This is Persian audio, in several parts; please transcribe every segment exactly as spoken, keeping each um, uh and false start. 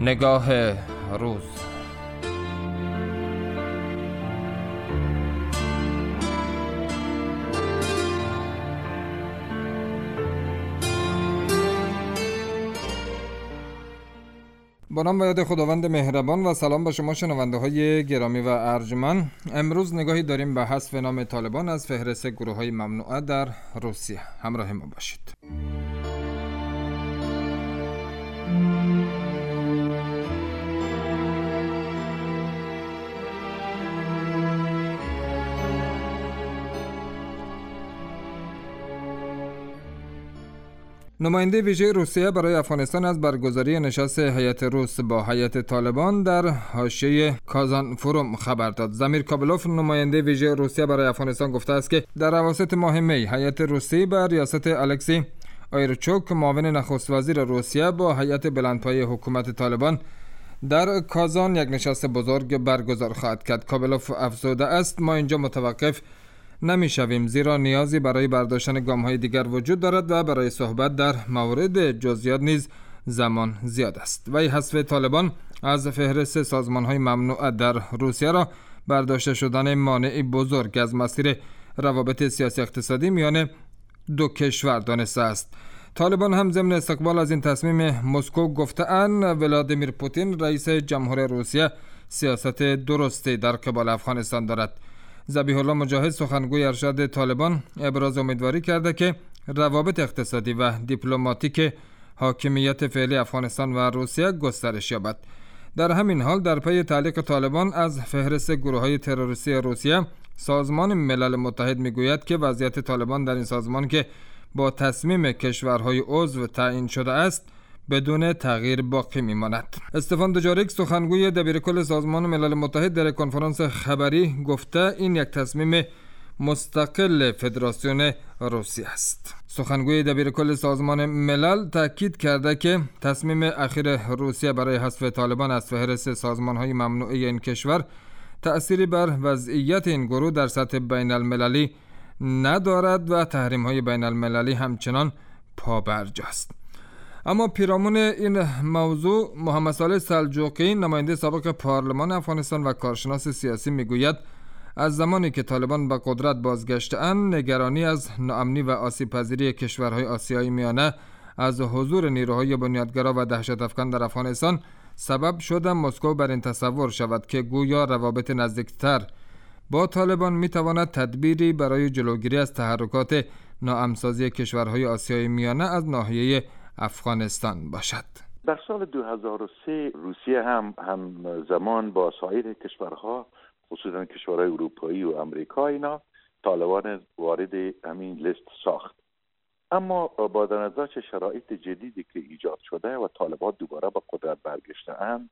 نگاه روز. با نام و یاد خداوند مهربان و سلام به شما شنونده های گرامی و ارجمند. امروز نگاهی داریم به حذف نام طالبان از فهرست گروه های ممنوعه در روسیه. همراه ما باشید. نماینده ویژه روسیه برای افغانستان از برگزاری نشست هیئت روس با هیئت طالبان در حاشیه کازان فروم خبر داد. زمیر کابلوف، نماینده ویژه روسیه برای افغانستان، گفته است که در اواسط ماه می هیئت روسی به ریاست الکسی آیرچوک، معاون نخست وزیر روسیه، با هیئت بلندپایه حکومت طالبان در کازان یک نشست بزرگ برگزار خواهد کرد. کابلوف افزوده است: ما اینجا متوقف نمی شویم، زیرا نیازی برای برداشتن گام های دیگر وجود دارد و برای صحبت در مورد جزئیات نیز زمان زیاد است. وی حذف طالبان از فهرست سازمان های ممنوع در روسیه را برداشته شدن مانعی بزرگ از مسیر روابط سیاسی اقتصادی میان دو کشور دانسته است. طالبان هم ضمن استقبال از این تصمیم مسکو گفته‌اند ولادیمیر پوتین رئیس جمهور روسیه سیاست درستی در قبال افغانستان دارد. ذبیح الله مجاهد، سخنگوی ارشد طالبان، ابراز امیدواری کرده که روابط اقتصادی و دیپلماتیک حاکمیت فعلی افغانستان و روسیه گسترش یابد. در همین حال در پی تعلیق طالبان از فهرست گروه‌های تروریستی روسیه، سازمان ملل متحد میگوید که وضعیت طالبان در این سازمان که با تصمیم کشورهای عضو تعیین شده است بدون تغییر باقی میماند. استفان دوجاریک، سخنگوی دبیرکل سازمان ملل متحد، در کنفرانس خبری گفته این یک تصمیم مستقل فدراسیون روسیه است. سخنگوی دبیرکل سازمان ملل تاکید کرده که تصمیم اخیر روسیه برای حذف طالبان از فهرست سازمان‌های ممنوعه این کشور تأثیری بر وضعیت این گروه در سطح بین المللی ندارد و تحریم‌های بین المللی همچنان پابرجاست. اما پیرامون این موضوع محمد صالح سلجوقی، نماینده سابق پارلمان افغانستان و کارشناس سیاسی، میگوید از زمانی که طالبان به قدرت بازگشته‌اند، نگرانی از ناامنی و آسیب پذیری کشورهای آسیای میانه از حضور نیروهای بنیادگرا و دهشت افکن در افغانستان سبب شده مسکو بر این تصور شود که گویا روابط نزدیکتر با طالبان میتواند تدبیری برای جلوگیری از تحرکات ناامن‌سازی کشورهای آسیای میانه از ناحیه افغانستان باشد. در سال دو هزار و سه روسیه هم هم زمان با سایر کشورها، خصوصا کشورهای اروپایی و امریکایی، اینا طالبان وارد همین لیست ساخت. اما با در نظر شرایط جدیدی که ایجاد شده و طالبان دوباره به قدرت برگشته‌اند،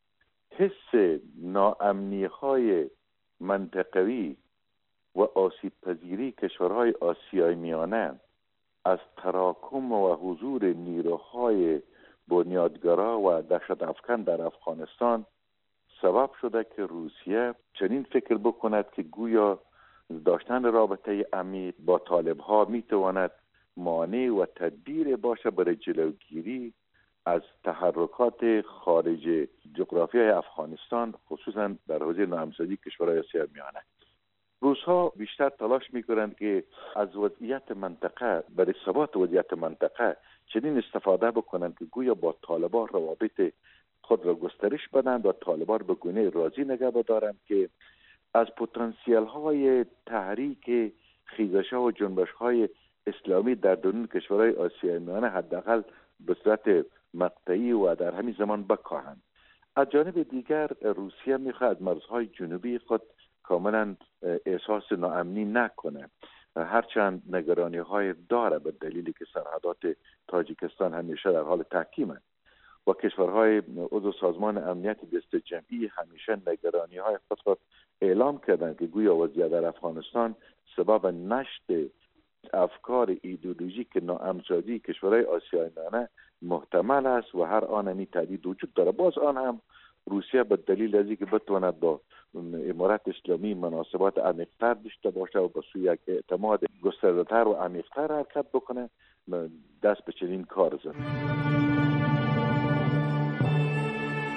حس ناامنی های منطقوی و آسیب پذیری کشورهای آسیای میانه از تراکم و حضور نیروهای بنیادگرا و دهشت افکن در افغانستان سبب شده که روسیه چنین فکر بکند که گویا داشتن رابطه عمیق با طالبها میتواند مانع و تدبیر باشه برای جلوگیری از تحرکات خارج جغرافیای افغانستان، خصوصا در حوزه ناامن‌سازی کشورهای آسیای میانه. روس‌ها بیشتر تلاش می‌کنند که از وضعیت منطقه، برای ثبات وضعیت منطقه چنین استفاده بکنند که گویا با طالبان روابط خود را گسترش بدن و طالبان به گونه راضی نگه بدارند که از پتانسیل‌های تحریک خیزش‌ها و جنبش‌های اسلامی در درون کشورهای آسیای میانه حداقل به صورت مقطعی و در همین زمان بکاهند. از جانب دیگر روسیه می‌خواهد مرزهای جنوبی خود کاملا احساس ناامنی نکنه، هرچند نگرانی های داره به دلیلی که سرحدات تاجیکستان همیشه در حال تحکیمه و کشورهای عضو سازمان امنیت بیست جمعی همیشه نگرانی های خود را اعلام کردن که گویا وضعیت در افغانستان سبب نشت افکار ایدئولوژیک ناامن‌سازی کشورهای آسیای میانه محتمل است و هر آن می تهدید وجود داره. باز آن هم روسیه به دلیل از اینکه بتواند با امارت اسلامی مناسبات عمیق‌تر داشته باشه و به سوی یک اعتماد گسترده‌تر و عمیق‌تر حرکت بکنه، دست به چنین کار زد.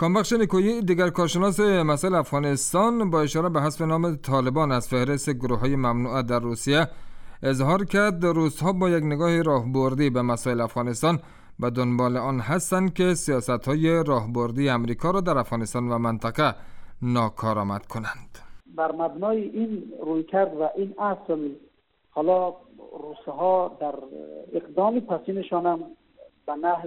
کامبخش نیکویی دیگر کارشناس مسائل افغانستان با اشاره به حذف نام طالبان از فهرست گروه‌های ممنوعه در روسیه اظهار کرد روس‌ها با یک نگاه راهبردی به مسائل افغانستان به دنبال آن هستند که سیاست‌های راهبردی آمریکا را در افغانستان و منطقه ناکارآمد کنند. بر مبنای این رویکرد و این اصل حالا روس‌ها در اقدام پسینشان هم به نحو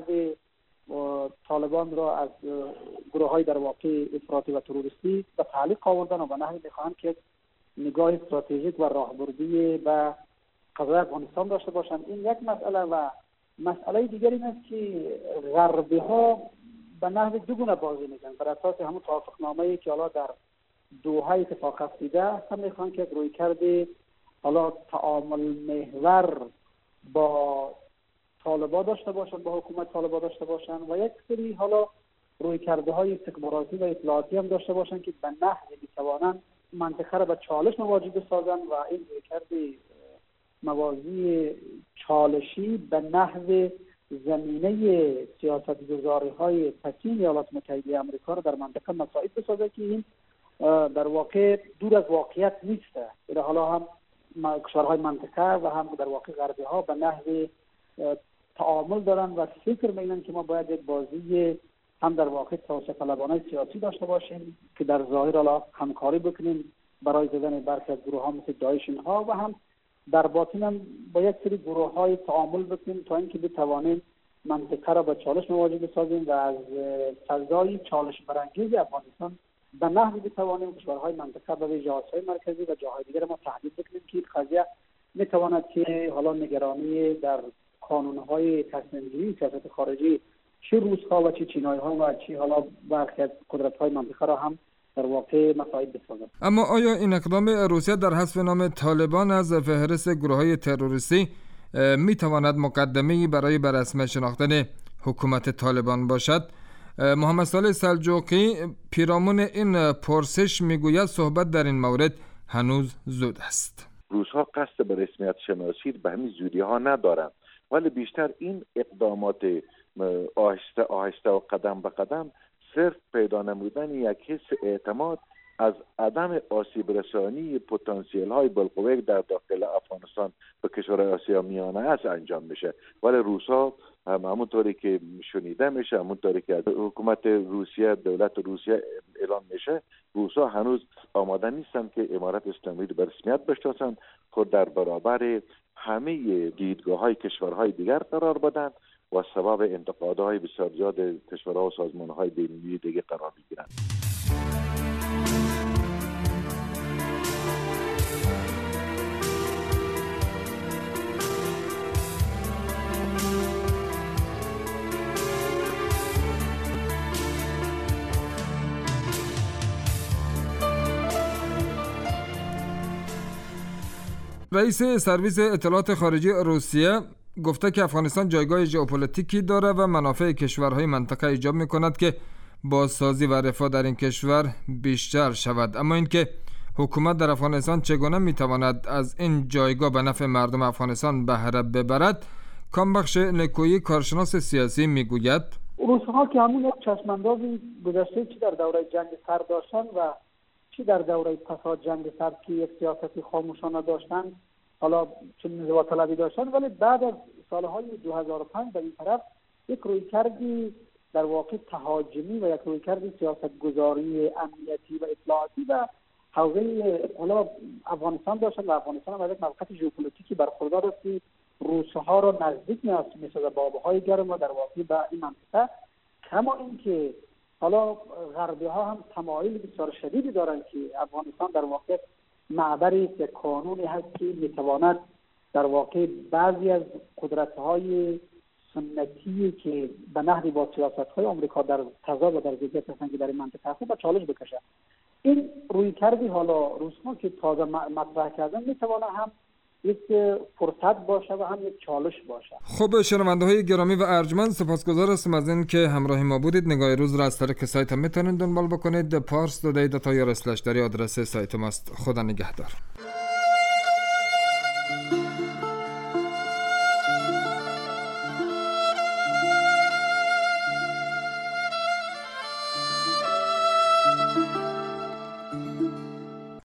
طالبان را از گروه‌های در واقع افراطی و تروریستی به تعلیق آوردن و به نحوی می‌خواهند که نگاه استراتژیک و راهبردی به قضیه افغانستان داشته باشند. این یک مسئله و مسئله دیگر این است که غربی‌ها به نحو دو گونه بازی می‌کنند. بر اساس همون توافقنامه‌ای که حالا در دوحه اتفاق افتاده هم می‌خوان که رویکرد حالا تعامل محور با طالبان داشته باشند، با حکومت طالبان داشته باشند و یک سری حالا رویکردهای استخباراتی و اطلاعاتی هم داشته باشند که به نحوی بتوانند منطقه را به چالش مواجه بسازند و این رویکرد موازی چالشی به نحو زمینه سیاست‌گذاری‌های پسین ایالات متحده آمریکا را در منطقه مساعد بسازد که این در واقع دور از واقعیت نیست. در حالا هم کشورهای منطقه و هم در واقع غربی‌ها به نحو تعامل دارن و فکر می‌کنن که ما باید یک بازی هم در واقع توسعه طلبانه سیاسی داشته باشیم که در ظاهر حالا همکاری بکنیم برای زدن برخی از گروه‌ها مثل داعش اینها و هم در باطن هم با یک سری گروه‌های تعامل بکنیم تا اینکه بتوانیم منطقه را به چالش مواجه بسازیم و از فضای چالش برانگیز افغانستان به نحوی بتوانیم کشورهای منطقه به ویژه آسیای مرکزی و جاهای دیگر ما تهدید بکنیم که این قضیه میتواند که حالا نگرانی در قانون‌های تصمیم‌گیری سیاست خارجی چه روس‌ها و چه چینای‌ها و چه حالا برخی از قدرت‌های منطقه را هم در واقع مساعد بسازد. اما آیا این اقدام روسیه در حذف نام طالبان از فهرست گروه‌های تروریستی میتواند مقدمه‌ای برای به رسمی شناختن حکومت طالبان باشد؟ محمد صالح سلجوقی پیرامون این پرسش میگوید صحبت در این مورد هنوز زود است. روس‌ها قصد به رسمیت شناسی به همین زودی ها ندارند، ولی بیشتر این اقدامات آهسته آهسته و قدم به قدم صرف پیدا نمودن یک حس اعتماد از عدم آسیب رسانی پتانسیل های بالقوه در داخل افغانستان به کشورهای آسیا میانه است انجام میشه. ولی روس‌ها هم همونطوری که شنیده میشه، همونطوری که حکومت روسیه، دولت روسیه اعلان میشه، روس‌ها هنوز آماده نیستند که امارت اسلامی رو به رسمیت بشناسند، خود در برابر همه دیدگاه‌های کشورهای دیگر قرار بدن و سبب انتقادهای بسیار زیاد کشورها و سازمان‌های بین‌المللی دیگه قرار بگیرند. رئیس سرویس اطلاعات خارجی روسیه گفته که افغانستان جایگاه ژئوپلیتیکی داره و منافع کشورهای منطقه ایجاب می‌کند که بازسازی و رفاه در این کشور بیشتر شود. اما اینکه حکومت در افغانستان چگونه می‌تواند از این جایگاه به نفع مردم افغانستان بهره ببرد، کامبخش نیکویی کارشناس سیاسی میگوید روس‌ها که همون یک چشم‌اندازی گذشته چی در دوره جنگ سرد داشتن و چی در دوره پس از جنگ سرد که یک سیاستی خاموشانه داشتن، حالا چه نزوع طلبی داشتن، ولی بعد از سالهای دو هزار و پنج در این طرف یک رویکردی در واقع تهاجمی و یک رویکردی سیاستگذاری امنیتی و اطلاعاتی و حوزه حالا افغانستان داشتن و افغانستان از یک موقعیت ژئوپلیتیکی برخوردار است که روس‌ها را نزدیک می‌سازد با آب‌های گرم و در واقع به این منطقه. کما اینکه حالا غربی‌ها هم تمایل بسیار شدیدی دارند که افغانستان در واقع معبری که قانونی هست که میتواند در واقع بعضی از قدرت‌های سنتی که به نحوی با سیاست‌های آمریکا در تضاد و در ضدیت هستند که در این منطقه هستند به چالش بکشه. این رویکردی حالا روس‌ها که تازه مطرح کردن میتواند هم یک فرصت باشه و هم یک چالش باشه. خب شنونده‌های گرامی و ارجمند، سپاسگزار هستم از این که همراه ما بودید. نگاه روز را از طریق سایت هم میتونید دنبال بکنید. پارس دو دی دات آی آر اسلش در آدرس سایت ماست. خدا نگهدار.